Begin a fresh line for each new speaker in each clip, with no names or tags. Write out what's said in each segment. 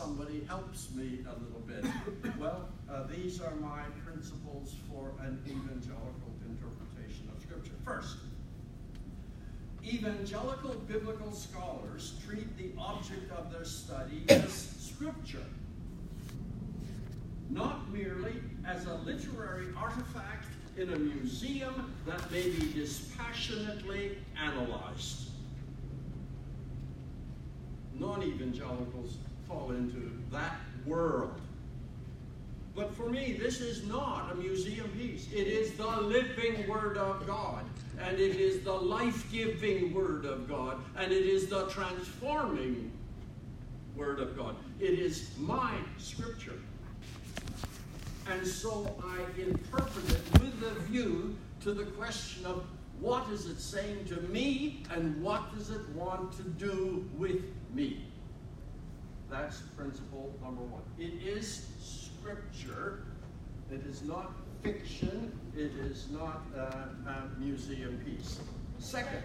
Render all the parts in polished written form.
somebody helps me a little bit. Well, these are my principles for an evangelical interpretation of Scripture. First, evangelical biblical scholars treat the object of their study as Scripture, not merely as a literary artifact in a museum that may be dispassionately analyzed. Non-evangelicals fall into that world. But for me, this is not a museum piece. It is the living Word of God, and it is the life-giving Word of God, and it is the transforming Word of God. It is my Scripture. And so I interpret it with a view to the question of what is it saying to me and what does it want to do with me. That's principle number one. It is Scripture. It is not fiction. It is not a museum piece. Second,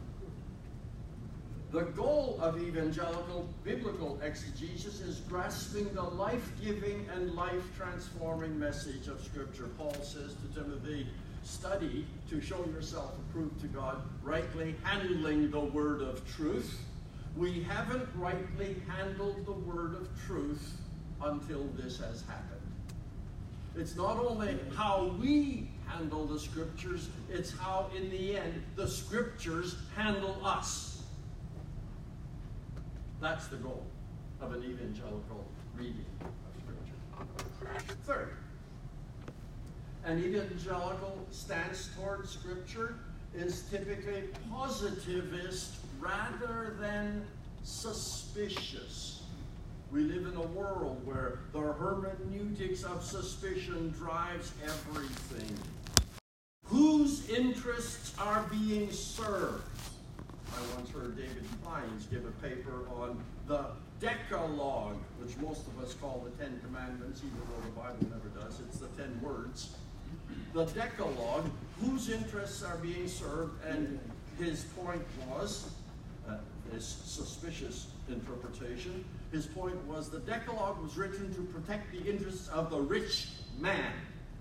the goal of evangelical biblical exegesis is grasping the life-giving and life-transforming message of Scripture. Paul says to Timothy, study to show yourself approved to God, rightly handling the word of truth. We haven't rightly handled the word of truth until this has happened. It's not only how we handle the Scriptures, it's how, in the end, the Scriptures handle us. That's the goal of an evangelical reading of Scripture. Third, an evangelical stance toward Scripture is typically positivist rather than suspicious. We live in a world where the hermeneutics of suspicion drives everything. Whose interests are being served? I once heard David Pines give a paper on the Decalogue, which most of us call the Ten Commandments, even though the Bible never does. It's the 10 words. The Decalogue, whose interests are being served, and his point was, his suspicious interpretation, his point was the Decalogue was written to protect the interests of the rich man.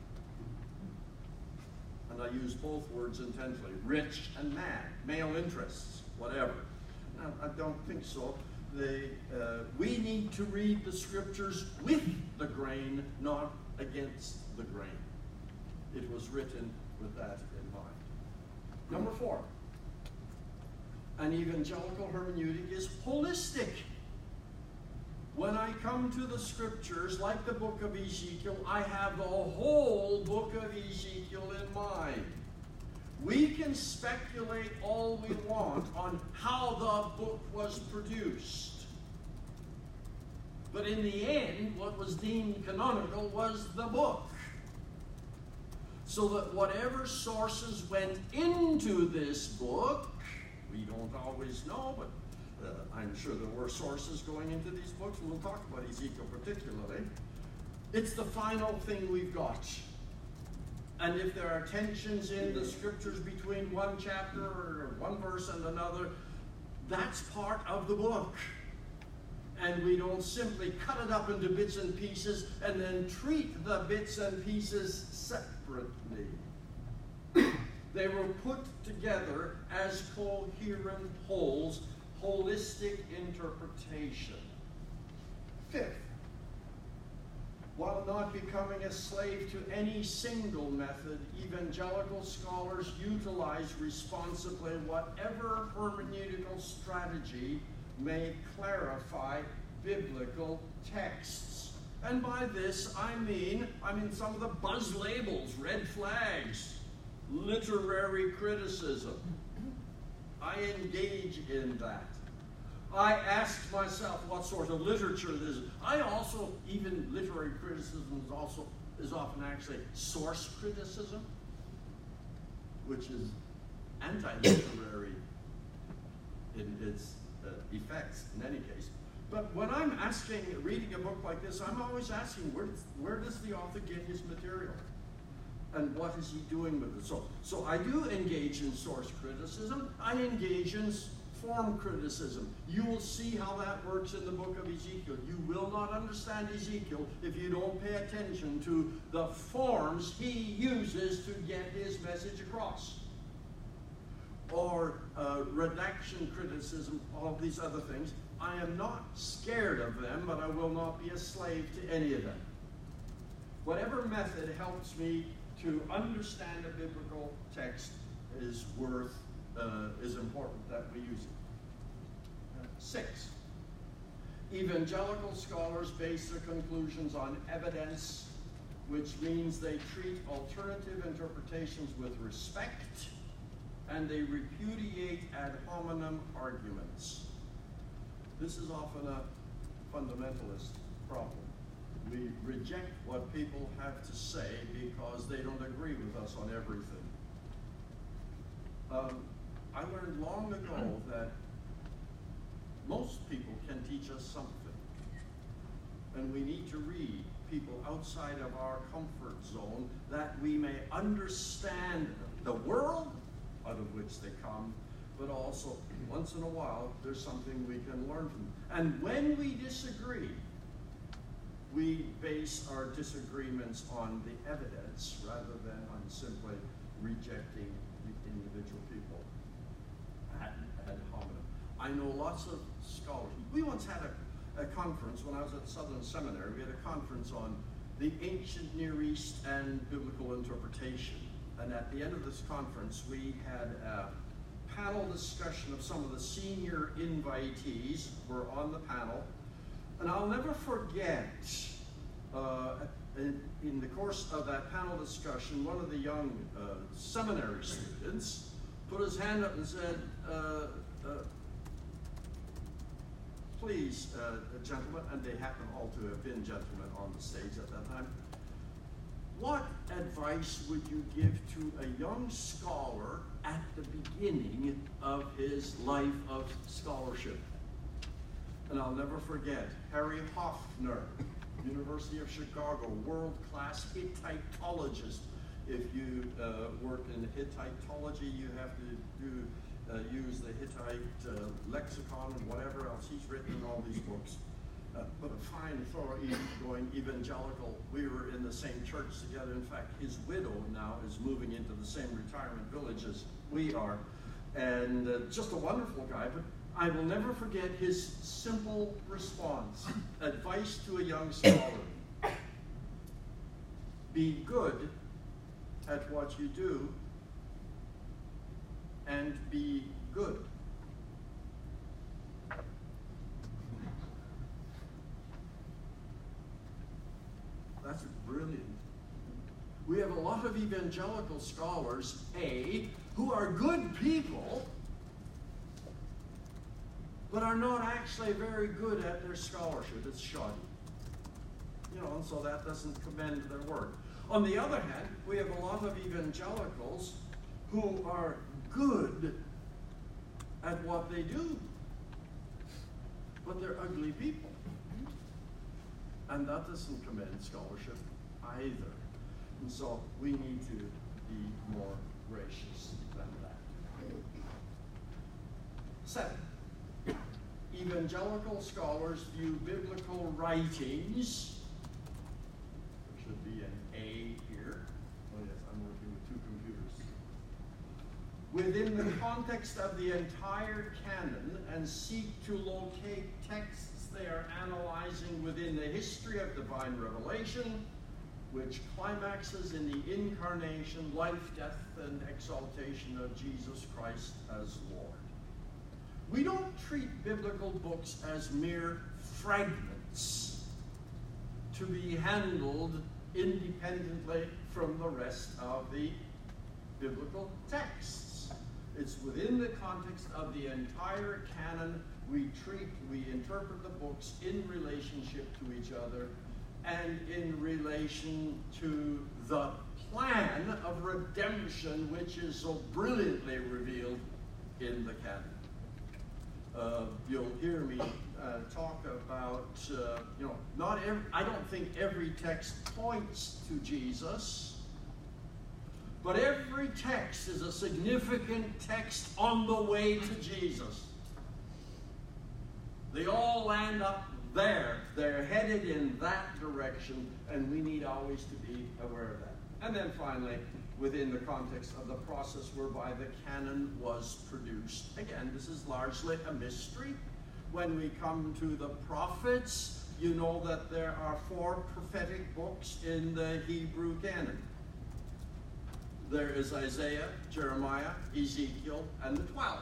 And I use both words intentionally, rich and man, male interests, whatever. Now, I don't think so. We need to read the Scriptures with the grain, not against the grain. It was written with that in mind. Number 4, an evangelical hermeneutic is holistic. When I come to the Scriptures, like the book of Ezekiel, I have the whole book of Ezekiel in mind. We can speculate all we want on how the book was produced. But in the end, what was deemed canonical was the book. So that whatever sources went into this book, we don't always know, but I'm sure there were sources going into these books. We'll talk about Ezekiel particularly. It's the final thing we've got. And if there are tensions in the Scriptures between one chapter or one verse and another, that's part of the book. And we don't simply cut it up into bits and pieces and then treat the bits and pieces separately. They were put together as coherent wholes, holistic interpretation. Fifth, while not becoming a slave to any single method, evangelical scholars utilize responsibly whatever hermeneutical strategy may clarify biblical texts. And by this I mean some of the buzz labels, red flags, literary criticism. I engage in that. I asked myself what sort of literature this is. Even literary criticism is often actually source criticism, which is anti-literary in its effects in any case. But when I'm reading a book like this, I'm always asking, where does the author get his material? And what is he doing with it? So I do engage in source criticism. I engage in Form criticism. You will see how that works in the book of Ezekiel. You will not understand Ezekiel if you don't pay attention to the forms he uses to get his message across. Or redaction criticism, all these other things. I am not scared of them, but I will not be a slave to any of them. Whatever method helps me to understand a biblical text is important that we use it. 6. Evangelical scholars base their conclusions on evidence, which means they treat alternative interpretations with respect, and they repudiate ad hominem arguments. This is often a fundamentalist problem. We reject what people have to say because they don't agree with us on everything. I learned long ago that most people can teach us something. And we need to read people outside of our comfort zone that we may understand the world out of which they come, but also once in a while there's something we can learn from them. And when we disagree, we base our disagreements on the evidence rather than on simply rejecting the individual people ad hominem. I know lots of scholars. We once had a conference when I was at Southern Seminary. We had a conference on the ancient Near East and biblical interpretation. And at the end of this conference, we had a panel discussion of some of the senior invitees who were on the panel. And I'll never forget, in the course of that panel discussion, one of the young seminary students put his hand up and said, please, gentlemen, and they happen all to have been gentlemen on the stage at that time, what advice would you give to a young scholar at the beginning of his life of scholarship? And I'll never forget, Harry Hoffner, University of Chicago, world-class Hittitologist. If you work in Hittitology, you have to use the Hittite lexicon and whatever else. He's written in all these books. But a fine, thorough-going evangelical. We were in the same church together. In fact, his widow now is moving into the same retirement village as we are. And just a wonderful guy. But I will never forget his simple response. Advice to a young scholar. Be good at what you do and be good. That's brilliant. We have a lot of evangelical scholars, who are good people, but are not actually very good at their scholarship. It's shoddy. And so that doesn't commend their work. On the other hand, we have a lot of evangelicals who are good at what they do, but they're ugly people. And that doesn't commend scholarship either. And so we need to be more gracious than that. 7. Evangelical scholars view biblical writings, there should be an A here. Oh yes, I'm working with 2 computers. Within the context of the entire canon and seek to locate texts they are analyzing within the history of divine revelation, which climaxes in the incarnation, life, death, and exaltation of Jesus Christ as Lord. We don't treat biblical books as mere fragments to be handled independently from the rest of the biblical texts. It's within the context of the entire canon. We interpret the books in relationship to each other and in relation to the plan of redemption, which is so brilliantly revealed in the canon. You'll hear me talk about, I don't think every text points to Jesus, but every text is a significant text on the way to Jesus. They all land up there. They're headed in that direction, and we need always to be aware of that. And then finally, within the context of the process whereby the canon was produced. Again, this is largely a mystery. When we come to the prophets, you know that there are 4 prophetic books in the Hebrew canon. There is Isaiah, Jeremiah, Ezekiel, and the 12.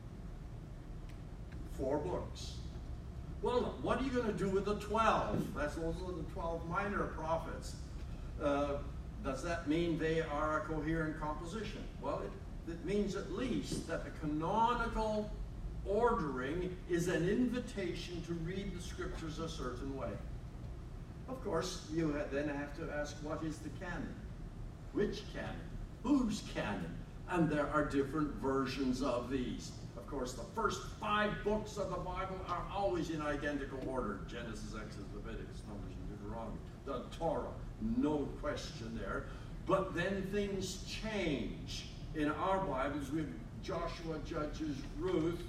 4 books. Well, what are you going to do with the 12? Those are the 12 minor prophets. Does that mean they are a coherent composition? Well, it means at least that the canonical ordering is an invitation to read the scriptures a certain way. Of course, you then have to ask, what is the canon? Which canon? Whose canon? And there are different versions of these. Of course, the first 5 books of the Bible are always in identical order. Genesis, Exodus, Leviticus, Numbers, and Deuteronomy. The Torah, no question there. But then things change. In our Bibles, we have Joshua, Judges, Ruth,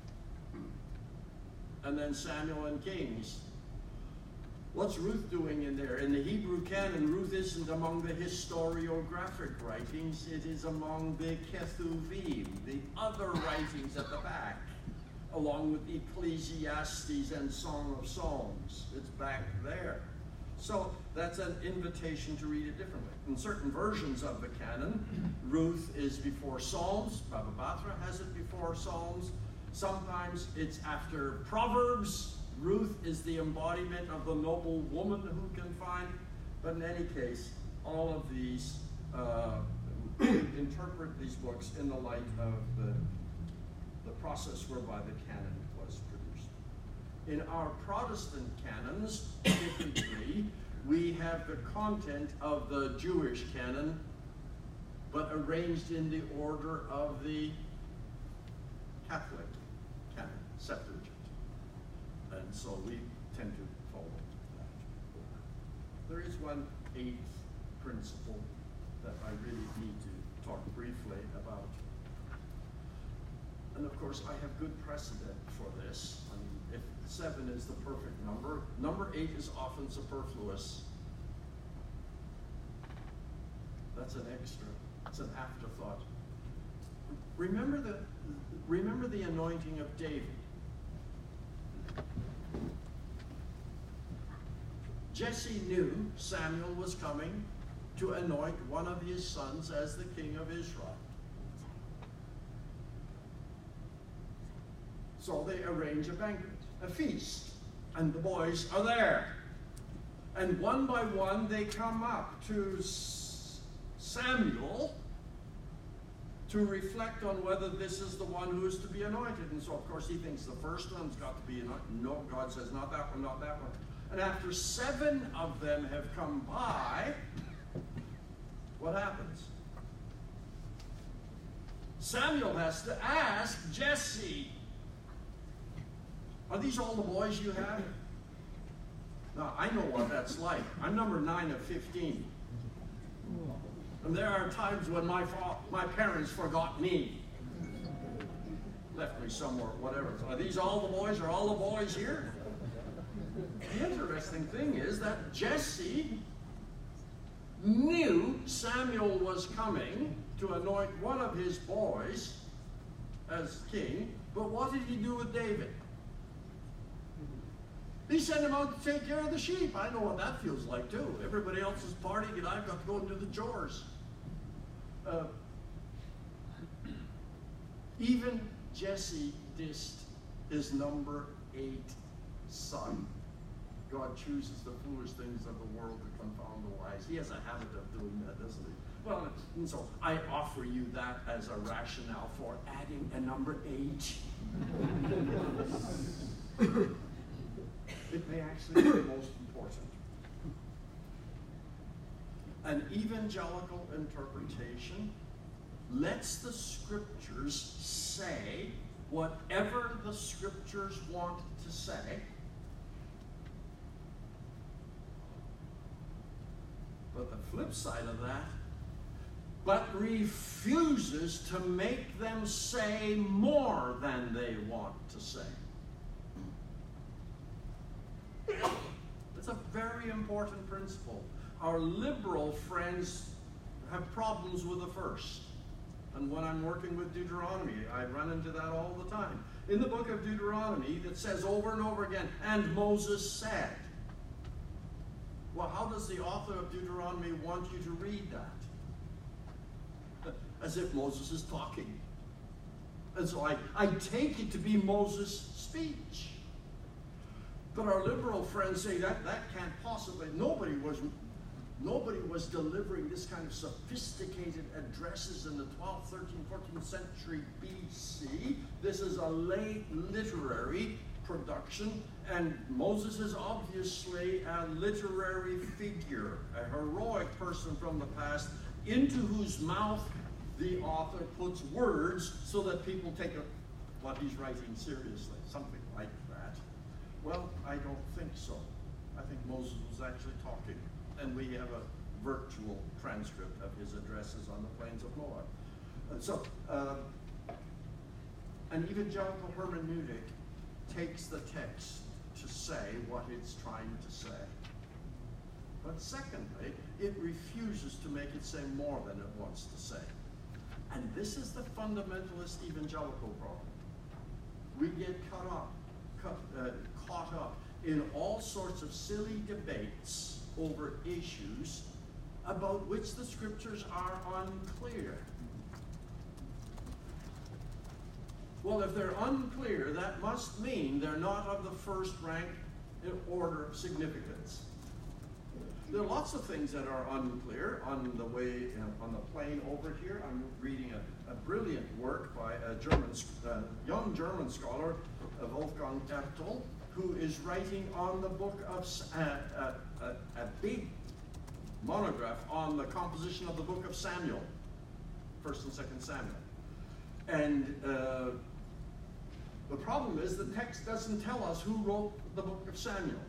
and then Samuel and Kings. What's Ruth doing in there? In the Hebrew canon, Ruth isn't among the historiographic writings. It is among the Ketuvim, the other writings at the back, along with Ecclesiastes and Song of Songs. It's back there. So that's an invitation to read it differently. In certain versions of the canon, Ruth is before Psalms. Baba Batra has it before Psalms. Sometimes it's after Proverbs. Ruth is the embodiment of the noble woman who can find. But in any case, all of these interpret these books in the light of the process whereby the canon was produced. In our Protestant canons, typically, we have the content of the Jewish canon, but arranged in the order of the Catholic canon, Septuagint. And so we tend to follow that. There is one 8th principle that I really need to talk briefly about. And of course, I have good precedent for this. I mean, if 7 is the perfect number, number 8 is often superfluous. That's an extra. It's an afterthought. Remember the anointing of David. Jesse knew Samuel was coming to anoint one of his sons as the king of Israel. So they arrange a banquet, a feast, and the boys are there. And one by one they come up to Samuel to reflect on whether this is the one who is to be anointed. And so, of course, he thinks the first one's got to be anointed. No, God says, not that one, not that one. And after 7 of them have come by, what happens? Samuel has to ask Jesse, are these all the boys you have? Now, I know what that's like. I'm number 9 of 15. And there are times when my parents forgot me. Left me somewhere, whatever. So are these all the boys? Are all the boys here? The interesting thing is that Jesse knew Samuel was coming to anoint one of his boys as king, but what did he do with David? He sent him out to take care of the sheep. I know what that feels like too. Everybody else is partying and I've got to go and do the chores. Even Jesse dissed his number 8 son. God chooses the foolish things of the world to confound the wise. He has a habit of doing that, doesn't he? Well, and so I offer you that as a rationale for adding a number 8. It may actually be the most important. An evangelical interpretation lets the scriptures say whatever the scriptures want to say, but the flip side of that, but refuses to make them say more than they want to say. important principle. Our liberal friends have problems with the first. And when I'm working with Deuteronomy, I run into that all the time. In the book of Deuteronomy, it says over and over again, and Moses said. Well, how does the author of Deuteronomy want you to read that? As if Moses is talking. And so I take it to be Moses' speech. But our liberal friends say that can't possibly, nobody was delivering this kind of sophisticated addresses in the 12th, 13th, 14th century BC. This is a late literary production, and Moses is obviously a literary figure, a heroic person from the past, into whose mouth the author puts words so that people take what he's writing seriously, something like that. Well, I don't think so. I think Moses was actually talking. And we have a virtual transcript of his addresses on the plains of Moab. So, an evangelical hermeneutic takes the text to say what it's trying to say. But secondly, it refuses to make it say more than it wants to say. And this is the fundamentalist evangelical problem. We get caught up in all sorts of silly debates over issues about which the scriptures are unclear. Well, if they're unclear, that must mean they're not of the first rank in order of significance. There are lots of things that are unclear on the way, on the plane over here. I'm reading a brilliant work by a young German scholar, Wolfgang Ertl, who is writing on the book of, a big monograph on the composition of the book of Samuel, 1st and 2nd Samuel. And the problem is the text doesn't tell us who wrote the book of Samuel.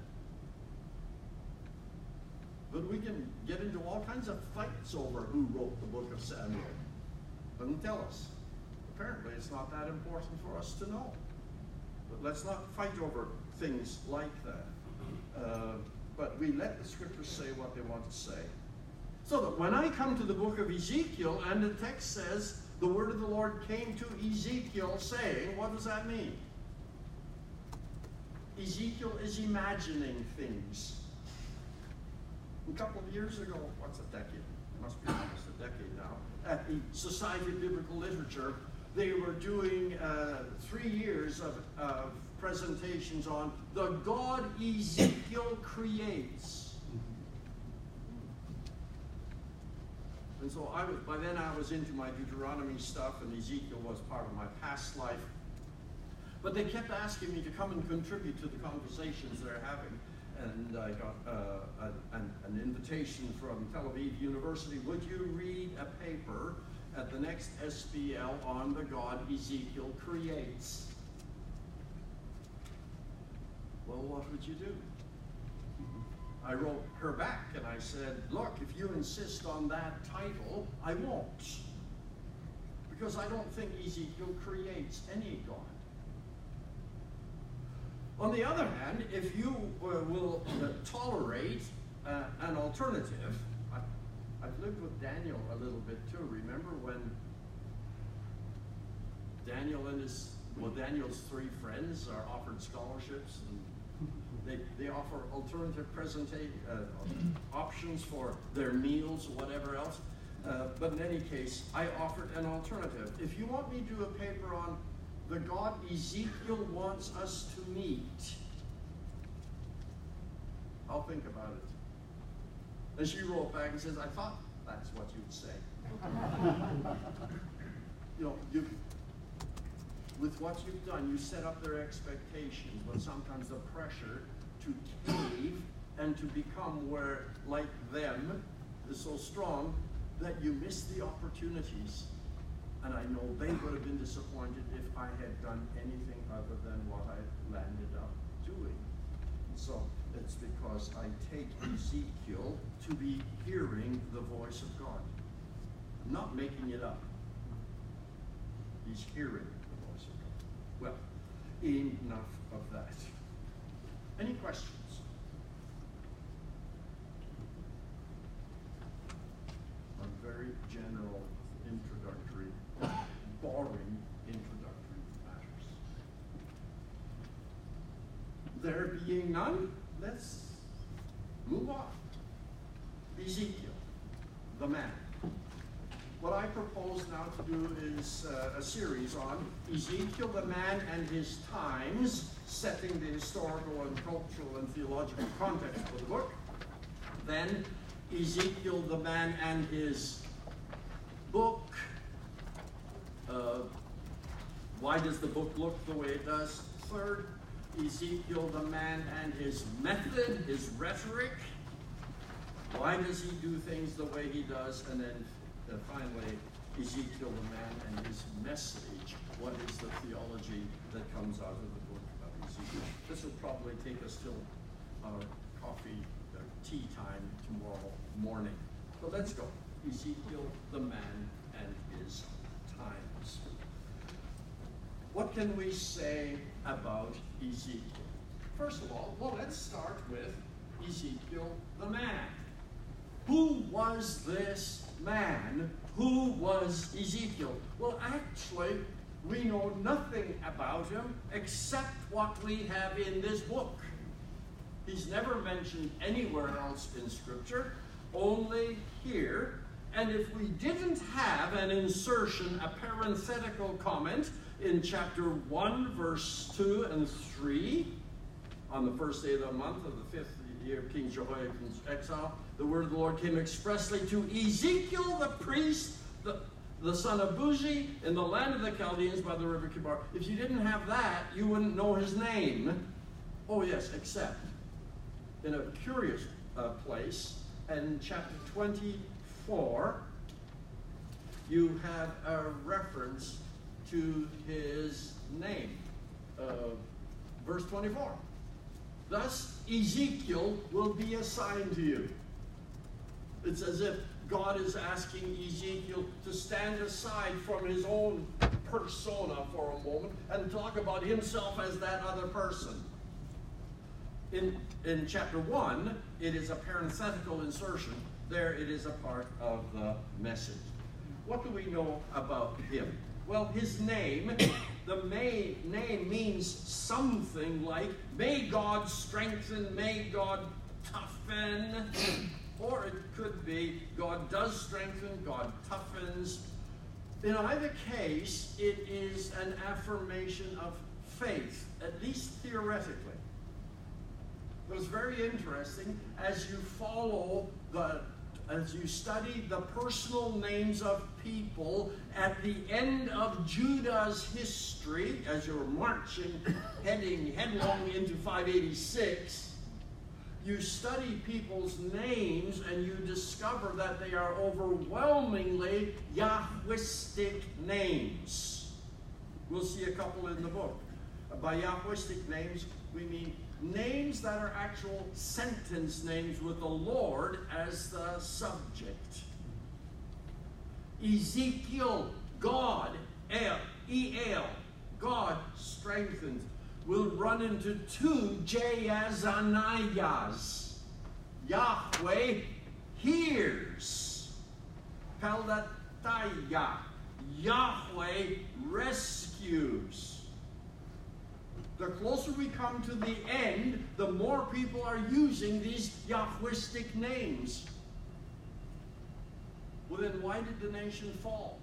But we can get into all kinds of fights over who wrote the book of Samuel. Doesn't tell us. Apparently it's not that important for us to know. But let's not fight over things like that. But we let the scriptures say what they want to say. So that when I come to the book of Ezekiel and the text says, the word of the Lord came to Ezekiel saying, what does that mean? Ezekiel is imagining things. A couple of years ago, what's a decade? It must be almost a decade now, at the Society of Biblical Literature, they were doing 3 years of presentations on the God Ezekiel creates. And so by then I was into my Deuteronomy stuff, and Ezekiel was part of my past life. But they kept asking me to come and contribute to the conversations they're having. And I got an invitation from Tel Aviv University. Would you read a paper at the next SBL on the God Ezekiel creates? Well, what would you do? I wrote her back and I said, look, if you insist on that title, I won't. Because I don't think Ezekiel creates any God. On the other hand, if you will tolerate an alternative, I've lived with Daniel a little bit too. Remember when Daniel and Daniel's 3 friends are offered scholarships, and they offer alternative options for their meals or whatever else. But in any case, I offered an alternative. If you want me to do a paper on the God Ezekiel wants us to meet, I'll think about it. And she wrote back and says, I thought that's what you'd say. You know, with what you've done, you set up their expectations, but sometimes the pressure to cave and to become like them is so strong that you miss the opportunities. And I know they would have been disappointed if I had done anything other than what I landed up doing. So it's because I take Ezekiel to be hearing the voice of God. I'm not making it up. He's hearing the voice of God. Well, enough of that. Any questions? there being none, let's move on. Ezekiel, the man. What I propose now to do is a series on Ezekiel, the man, and his times, setting the historical and cultural and theological context for the book. Then Ezekiel, the man, and his book. Why does the book look the way it does? Third, Ezekiel, the man, and his method, his rhetoric. Why does he do things the way he does? And then finally, Ezekiel, the man, and his message. What is the theology that comes out of the book of Ezekiel? This will probably take us till our coffee or tea time tomorrow morning. So let's go. Ezekiel, the man, and his times. What can we say about Ezekiel? First of all, well, let's start with Ezekiel, the man. Who was this man? Who was Ezekiel? Well, actually, we know nothing about him except what we have in this book. He's never mentioned anywhere else in Scripture, only here. And if we didn't have an insertion, a parenthetical comment in chapter 1, verse 2 and 3, on the first day of the month of the 5th year of King Jehoiakim's exile, the word of the Lord came expressly to Ezekiel the priest, the son of Buzi, in the land of the Chaldeans by the river Kibar. If you didn't have that, you wouldn't know his name. Oh yes, except in a curious place, in chapter 24, you have a reference to his name. Verse 24. Thus, Ezekiel will be assigned to you. It's as if God is asking Ezekiel to stand aside from his own persona for a moment and talk about himself as that other person. In chapter 1, it is a parenthetical insertion. There it is a part of the message. What do we know about him? Well, his name, the main name means something like, may God strengthen, may God toughen, or it could be, God does strengthen, God toughens. In either case, it is an affirmation of faith, at least theoretically. But it's very interesting as you study the personal names of people at the end of Judah's history, as you're marching, heading headlong into 586, you study people's names and you discover that they are overwhelmingly Yahwistic names. We'll see a couple in the book. By Yahwistic names, we mean names that are actual sentence names with the Lord as the subject. Ezekiel, God, El, God strengthens. We'll run into two Jaazaniahs. Yahweh hears. Peldataya, Yahweh rescues. The closer we come to the end, the more people are using these Yahwistic names. Well, then why did the nation fall?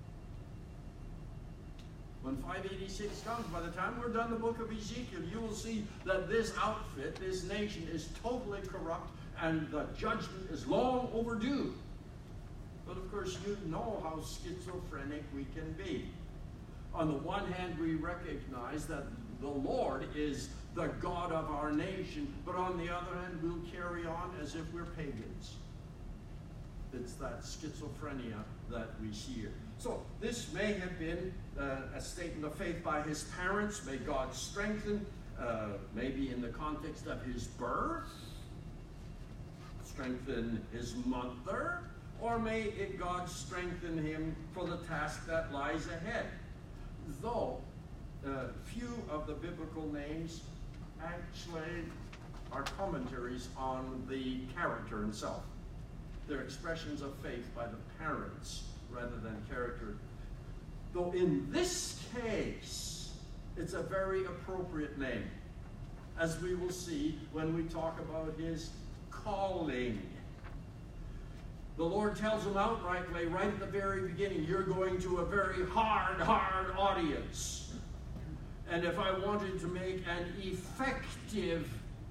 When 586 comes, by the time we're done the book of Ezekiel, you will see that this outfit, this nation, is totally corrupt and the judgment is long overdue. But of course, you know how schizophrenic we can be. On the one hand, we recognize that the Lord is the God of our nation, but on the other hand, we'll carry on as if we're pagans. It's that schizophrenia that we see here. So this may have been a statement of faith by his parents. May God strengthen, maybe in the context of his birth, strengthen his mother, or may God strengthen him for the task that lies ahead. Though few of the biblical names actually are commentaries on the character himself. They're expressions of faith by the parents rather than character. Though in this case, it's a very appropriate name. as we will see when we talk about his calling. The Lord tells him outrightly, right at the very beginning, you're going to a very hard audience. And if I wanted to make an effective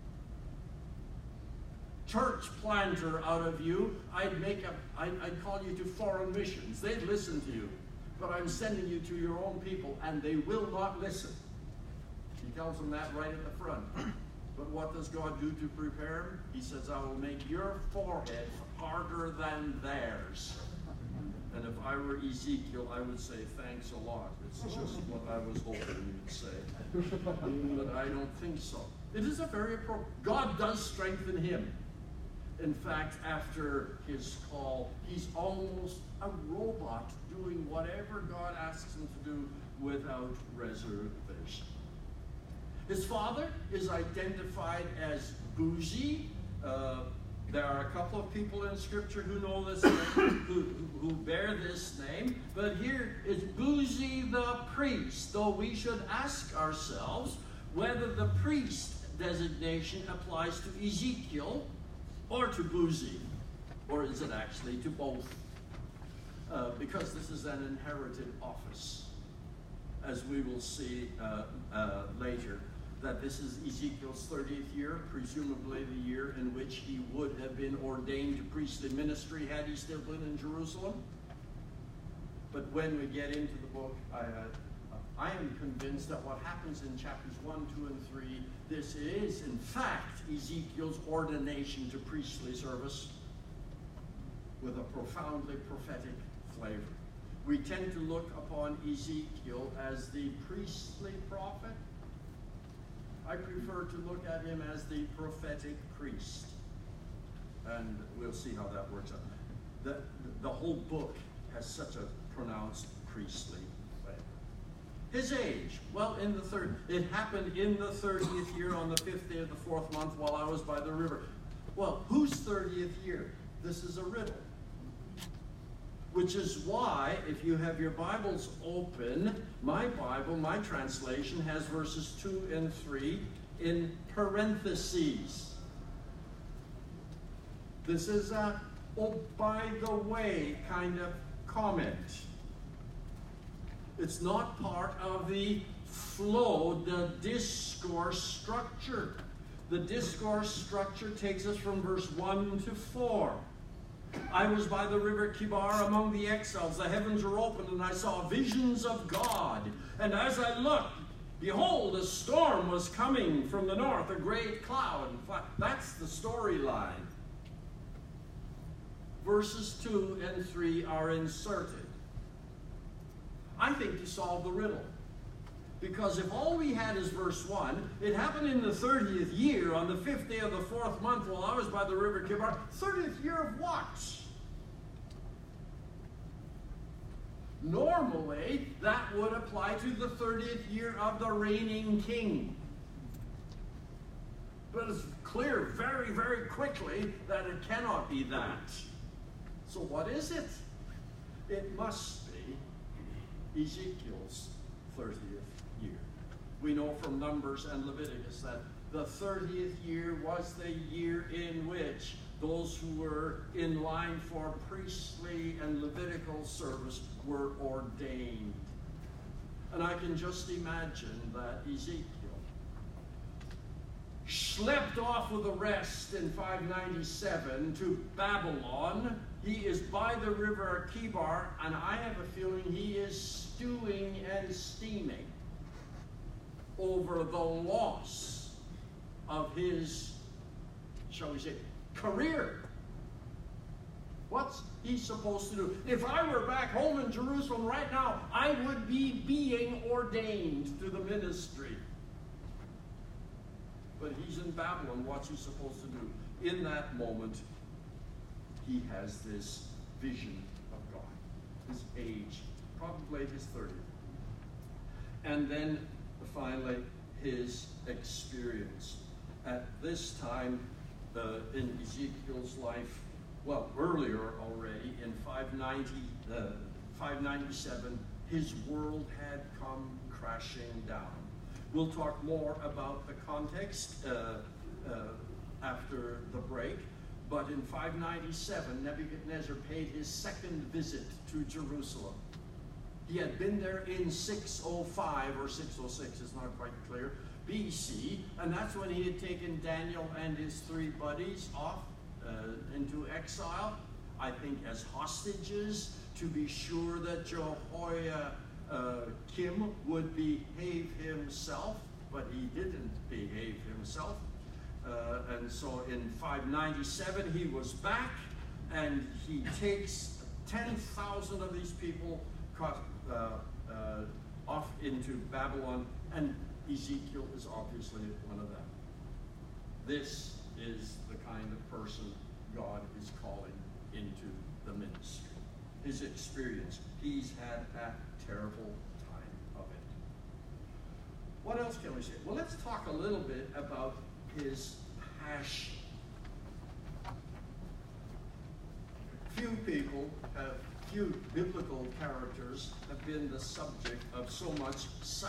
church planter out of you, I'd call you to foreign missions. They'd listen to you. But I'm sending you to your own people, and they will not listen. He tells them that right at the front. But what does God do to prepare him? He says, I will make your forehead harder than theirs. And if I were Ezekiel, I would say, thanks a lot. It's just what I was hoping you'd say. But I don't think so. It is a very appropriate. God does strengthen him. In fact, after his call, he's almost a robot doing whatever God asks him to do without reservation. His father is identified as Buzi. There are a couple of people in Scripture who know this name, who bear this name. But here is Buzi the priest, though we should ask ourselves whether the priest designation applies to Ezekiel or to Buzi, or is it actually to both? Because this is an inherited office, as we will see later, that this is Ezekiel's 30th year, presumably the year in which he would have been ordained to priestly ministry had he still been in Jerusalem. But when we get into the book, I am convinced that what happens in chapters 1, 2, and 3, this is, in fact, Ezekiel's ordination to priestly service with a profoundly prophetic flavor. We tend to look upon Ezekiel as the priestly prophet. I prefer to look at him as the prophetic priest. And we'll see how that works out. The whole book has such a pronounced priestly flavor. His age, well, it happened in the 30th year on the 5th day of the 4th month while I was by the river. Well, whose 30th year? This is a riddle. Which is why, if you have your Bibles open, my Bible, my translation, has verses 2 and 3 in parentheses. This is a, oh, by the way, kind of comment. It's not part of the flow, the discourse structure. The discourse structure takes us from verse 1 to 4. I was by the river Kibar among the exiles. The heavens were opened, and I saw visions of God. And as I looked, behold, a storm was coming from the north, a great cloud. That's the storyline. Verses 2 and 3 are inserted, I think, to solve the riddle. Because if all we had is verse 1, it happened in the 30th year, on the 5th day of the 4th month, while I was by the river Kibar. 30th year of what? Normally, that would apply to the 30th year of the reigning king. But it's clear very, very quickly that it cannot be that. So what is it? It must be Ezekiel's 30th year. We know from Numbers and Leviticus that the 30th year was the year in which those who were in line for priestly and Levitical service were ordained. And I can just imagine that Ezekiel schlepped off with the rest in 597 to Babylon. He is by the river Kibar, and I have a feeling he is stewing and steaming over the loss of his, shall we say, career. What's he supposed to do? If I were back home in Jerusalem right now, I would be being ordained to the ministry. But he's in Babylon. What's he supposed to do? In that moment, he has this vision of God. His age, probably his 30th. And then, finally, his experience. At this time in Ezekiel's life, well, earlier already, in 597, his world had come crashing down. We'll talk more about the context after the break. But in 597, Nebuchadnezzar paid his second visit to Jerusalem. He had been there in 605 or 606, it's not quite clear, BC, and that's when he had taken Daniel and his 3 buddies off into exile, I think as hostages, to be sure that Jehoiakim would behave himself, but he didn't behave himself. And so in 597 he was back, and he takes 10,000 of these people off into Babylon, and Ezekiel is obviously one of them. This is the kind of person God is calling into the ministry. His experience. He's had a terrible time of it. What else can we say? Well, let's talk a little bit about his passion. Few biblical characters have been the subject of so much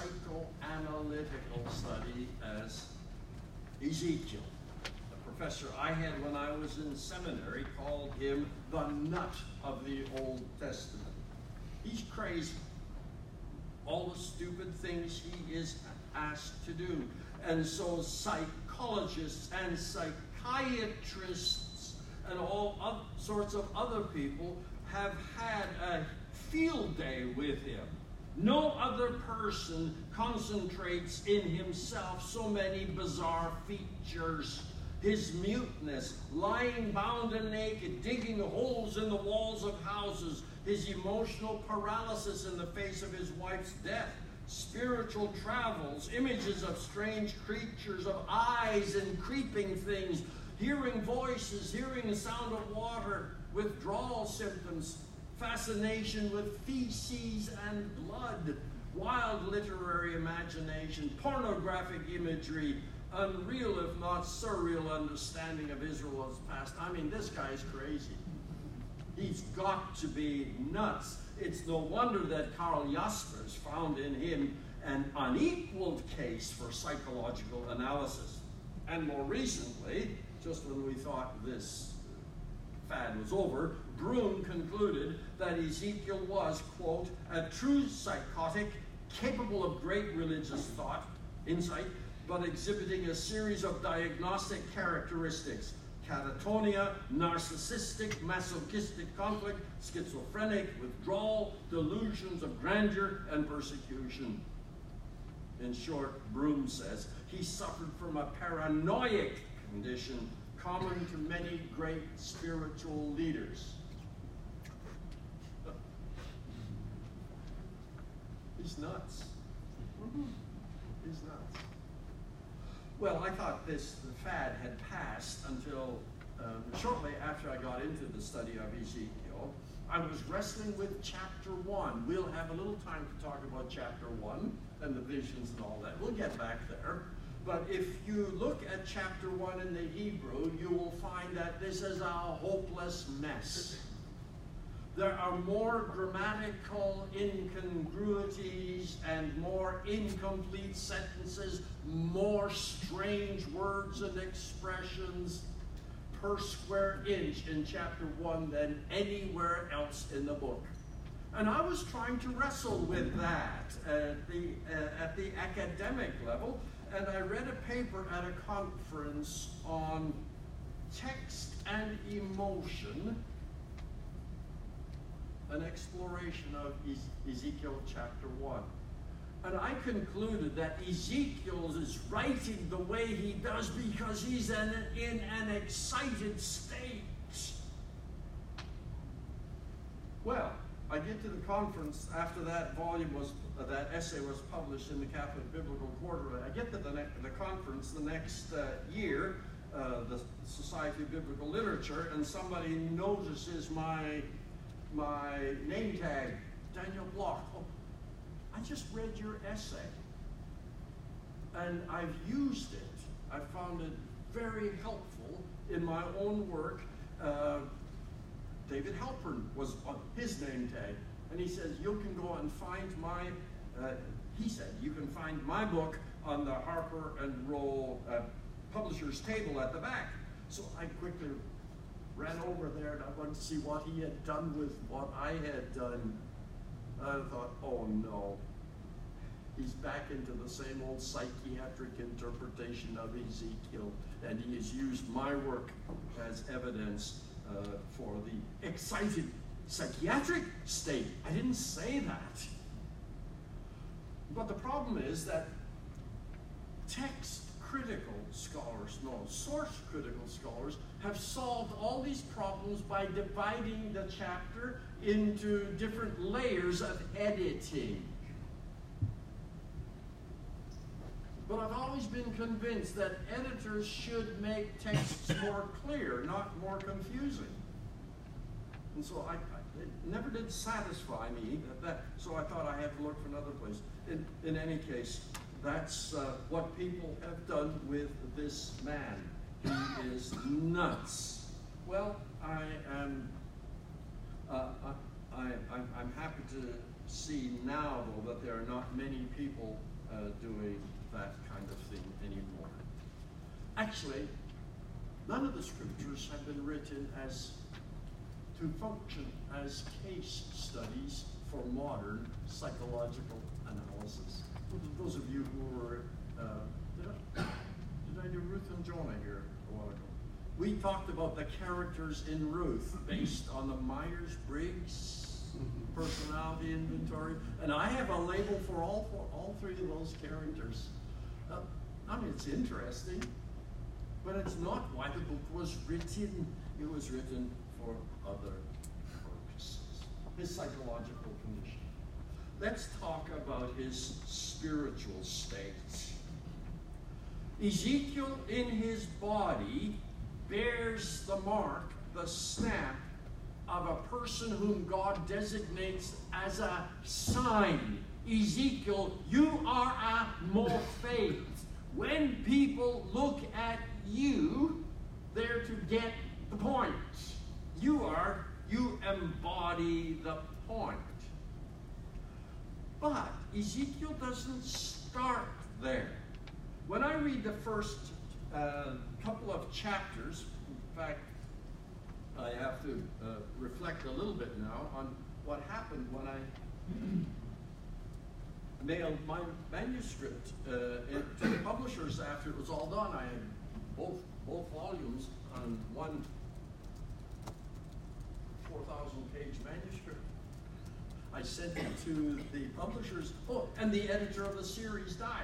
psychoanalytical study as Ezekiel. The professor I had when I was in seminary called him the nut of the Old Testament. He's crazy. All the stupid things he is asked to do. And so psychologists and psychiatrists and all sorts of other people have had a field day with him. No other person concentrates in himself so many bizarre features. His muteness, lying bound and naked, digging holes in the walls of houses, his emotional paralysis in the face of his wife's death, spiritual travels, images of strange creatures, of eyes and creeping things, hearing voices, hearing the sound of water, withdrawal symptoms, fascination with feces and blood, wild literary imagination, pornographic imagery, unreal if not surreal understanding of Israel's past. I mean, this guy's crazy. He's got to be nuts. It's no wonder that Karl Jaspers found in him an unequaled case for psychological analysis. And more recently, just when we thought this fad was over, Broom concluded that Ezekiel was, quote, a true psychotic, capable of great religious thought, insight, but exhibiting a series of diagnostic characteristics: catatonia, narcissistic, masochistic conflict, schizophrenic, withdrawal, delusions of grandeur, and persecution. In short, Broom says, he suffered from a paranoid condition common to many great spiritual leaders. He's nuts. He's nuts. Well, I thought the fad had passed until shortly after I got into the study of Ezekiel. I was wrestling with chapter 1. We'll have a little time to talk about chapter 1 and the visions and all that. We'll get back there. But if you look at chapter 1 in the Hebrew, you will find that this is a hopeless mess. There are more grammatical incongruities and more incomplete sentences, more strange words and expressions per square inch in chapter 1 than anywhere else in the book. And I was trying to wrestle with that at the academic level, and I read a paper at a conference on text and emotion, an exploration of Ezekiel chapter 1. And I concluded that Ezekiel is writing the way he does because he's in an excited state. Well, I get to the conference after that that essay was published in the Catholic Biblical Quarterly. I get to the conference the next year, the Society of Biblical Literature, and somebody notices my name tag, Daniel Block. Oh, I just read your essay, and I've used it. I found it very helpful in my own work. David Halpern was on his name tag, and he says, you can go and find my, he said, you can find my book, on the Harper and Row publisher's table at the back. So I quickly ran over there and I wanted to see what he had done with what I had done. I thought, oh no, he's back into the same old psychiatric interpretation of Ezekiel, and he has used my work as evidence for the excited psychiatric state. I didn't say that. But the problem is that text-critical scholars, no, source-critical scholars, have solved all these problems by dividing the chapter into different layers of editing. But I've always been convinced that editors should make texts more clear, not more confusing. And so it never did satisfy me, so I thought I had to look for another place. In any case, that's what people have done with this man. He is nuts. Well, I'm happy to see now, though, that there are not many people doing that kind of thing anymore. Actually, none of the scriptures have been written as to function as case studies for modern psychological analysis. Those of you who were, did I do Ruth and Jonah here a while ago? We talked about the characters in Ruth based on the Myers-Briggs personality inventory, and I have a label for all three of those characters. I mean, it's interesting, but it's not why the book was written. It was written for other purposes. His psychological condition. Let's talk about his spiritual state. Ezekiel in his body bears the mark, the stamp, of a person whom God designates as a sign. Ezekiel, you are a Mopheth. When people look at you, they're to get the point. You embody the point. But Ezekiel doesn't start there. When I read the first couple of chapters, in fact, I have to reflect a little bit now on what happened when I mailed my manuscript to the publishers after it was all done. I had both volumes on one 4,000-page manuscript. I sent it to the publishers. Oh, and the editor of the series died.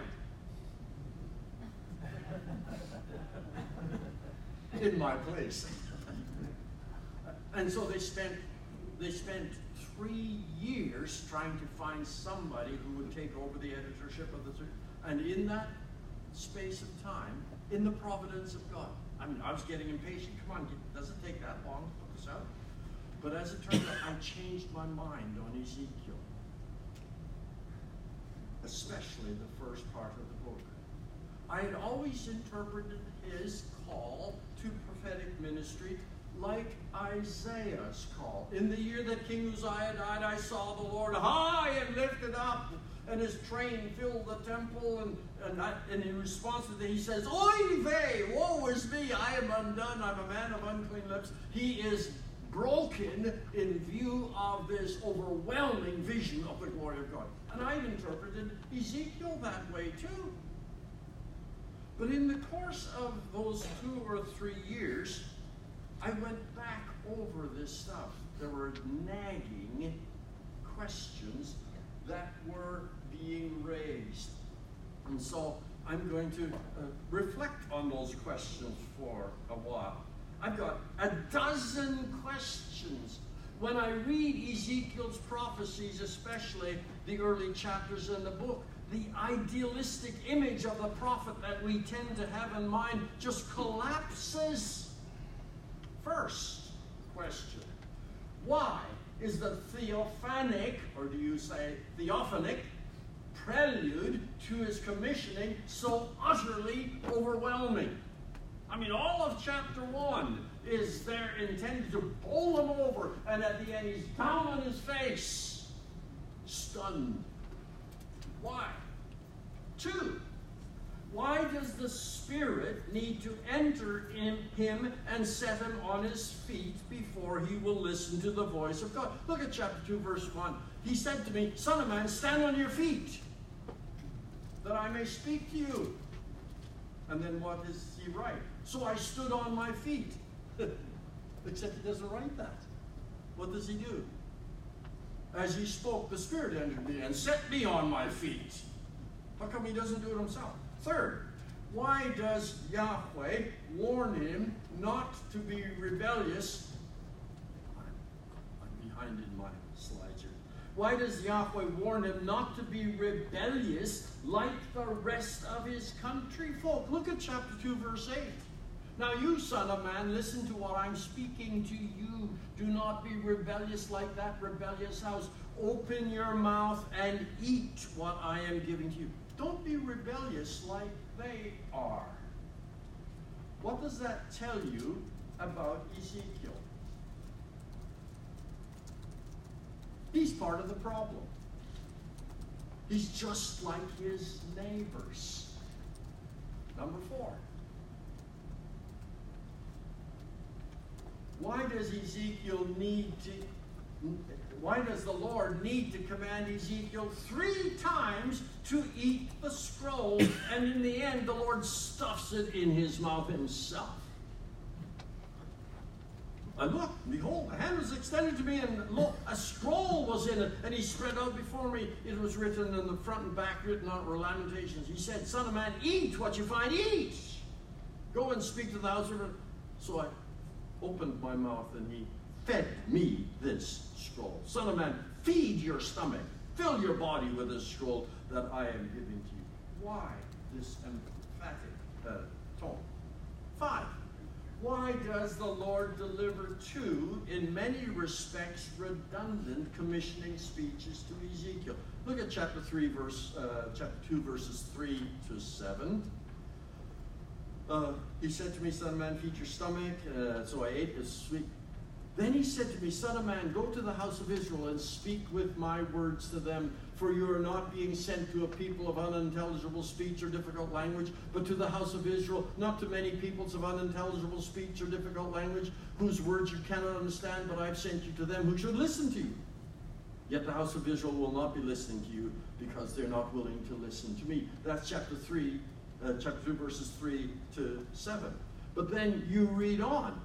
In my place. And so they spent 3 years trying to find somebody who would take over the editorship of the series. And in that space of time, in the providence of God, I mean, I was getting impatient. Come on, does it take that long to put this out? But as it turned out, I changed my mind on Ezekiel, especially the first part of the book. I had always interpreted his call to prophetic ministry like Isaiah's call. In the year that King Uzziah died, I saw the Lord high and lifted up, and his train filled the temple, and in response to that, he says, Oy vey, woe is me, I am undone, I'm a man of unclean lips. He is broken in view of this overwhelming vision of the glory of God. And I interpreted Ezekiel that way too. But in the course of those 2 or 3 years, I went back over this stuff. There were nagging questions that were being raised. And so I'm going to reflect on those questions for a while. I've got a dozen questions. When I read Ezekiel's prophecies, especially the early chapters in the book, the idealistic image of the prophet that we tend to have in mind just collapses. First question, why is the theophanic, or do you say theophanic, prelude to his commissioning so utterly overwhelming? I mean, all of chapter 1 is there intended to bowl him over, and at the end he's down on his face, stunned. Why? 2, Why does the Spirit need to enter in him and set him on his feet before he will listen to the voice of God? Look at chapter 2, verse 1. He said to me, Son of man, stand on your feet, that I may speak to you. And then what does he write? So I stood on my feet. Except he doesn't write that. What does he do? As he spoke, the Spirit entered me and set me on my feet. How come he doesn't do it himself? Third, why does Yahweh warn him not to be rebellious? I'm behind in my slides here. Why does Yahweh warn him not to be rebellious like the rest of his country folk? Look at chapter 2, verse 8. Now you, son of man, listen to what I'm speaking to you. Do not be rebellious like that rebellious house. Open your mouth and eat what I am giving to you. Don't be rebellious like they are. What does that tell you about Ezekiel? He's part of the problem. He's just like his neighbors. Number 4. Why does the Lord need to command Ezekiel 3 times to eat the scroll, and in the end the Lord stuffs it in his mouth himself? And look, behold, a hand was extended to me, and look, a scroll was in it, and he spread out before me. It was written in the front and back, written out were Lamentations. He said, Son of man, eat what you find, eat. Go and speak to the house of it. So I opened my mouth, and he fed me this scroll. Son of man, feed your stomach. Fill your body with this scroll that I am giving to you. Why this emphatic tone? 5. Why does the Lord deliver 2, in many respects, redundant commissioning speeches to Ezekiel? Look at chapter 2, verses 3 to 7. He said to me, Son of man, feed your stomach. So I ate this sweet. Then he said to me, Son of man, go to the house of Israel and speak with my words to them, for you are not being sent to a people of unintelligible speech or difficult language, but to the house of Israel, not to many peoples of unintelligible speech or difficult language, whose words you cannot understand, but I've sent you to them who should listen to you. Yet the house of Israel will not be listening to you, because they're not willing to listen to me. That's chapter 2, verses 3 to 7. But then you read on.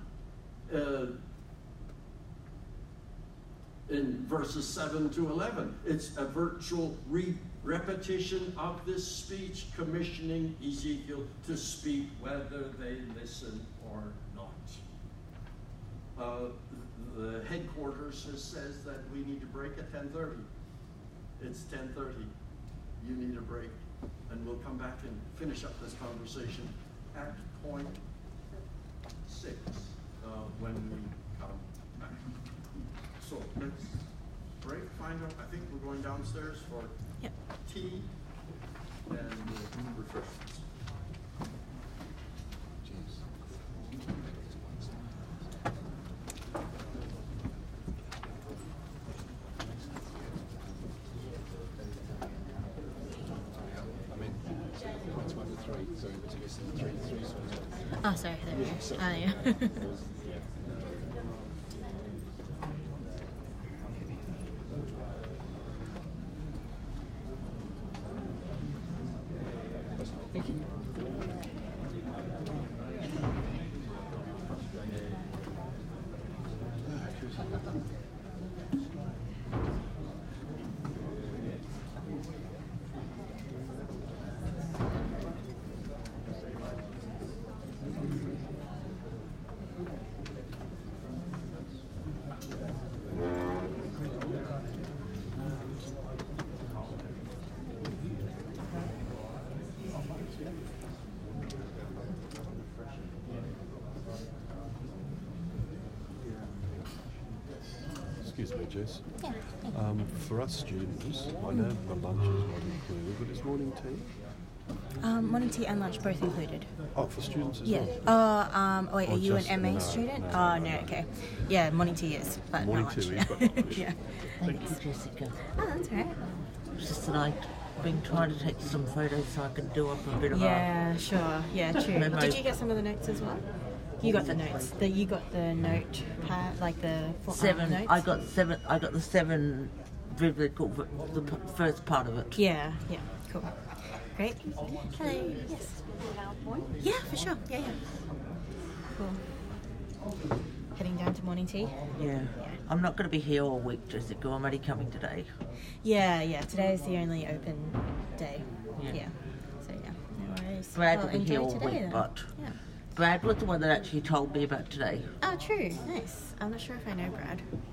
In verses 7 to 11, it's a virtual repetition of this speech, commissioning Ezekiel to speak whether they listen or not. The headquarters says that we need to break at 10:30. It's 10:30. You need a break. And we'll come back and finish up this conversation at point 6 when we come back. So let's break, find out. I think we're going downstairs for tea and refreshments.
Oh, sorry. There we go. Yeah.
Thank you.
Excuse me, Jess. Yeah. For us students, I know the lunch is not included, but is morning tea?
Morning tea and lunch both included.
Oh, for students as
well? Wait, are you an MA student? No, okay. Yeah, morning tea is, but
morning
not lunch.
Tea is, but not lunch.
Yeah.
Thank you, Jessica.
Oh, that's all right.
It's just that I been trying to take some photos so I can do up a bit of
Yeah, sure. Yeah, true.
Memo.
Did you get some of the notes as well? You got the notes. You got the note pad, like the
seven.
notes?
I got the 7 biblical, the first part of it.
Yeah, cool. Great. Hello, yes. Yeah, for sure. Yeah. Cool. Heading down to morning tea?
Yeah. I'm not going to be here all week, Jessica. I'm only coming today.
Yeah. Today is the only open day. Yeah. So, no worries.
Brad will be here all
today,
week,
then.
but
Yeah.
Brad was the one that actually told me about today.
Oh, true. Nice. I'm not sure if I know Brad.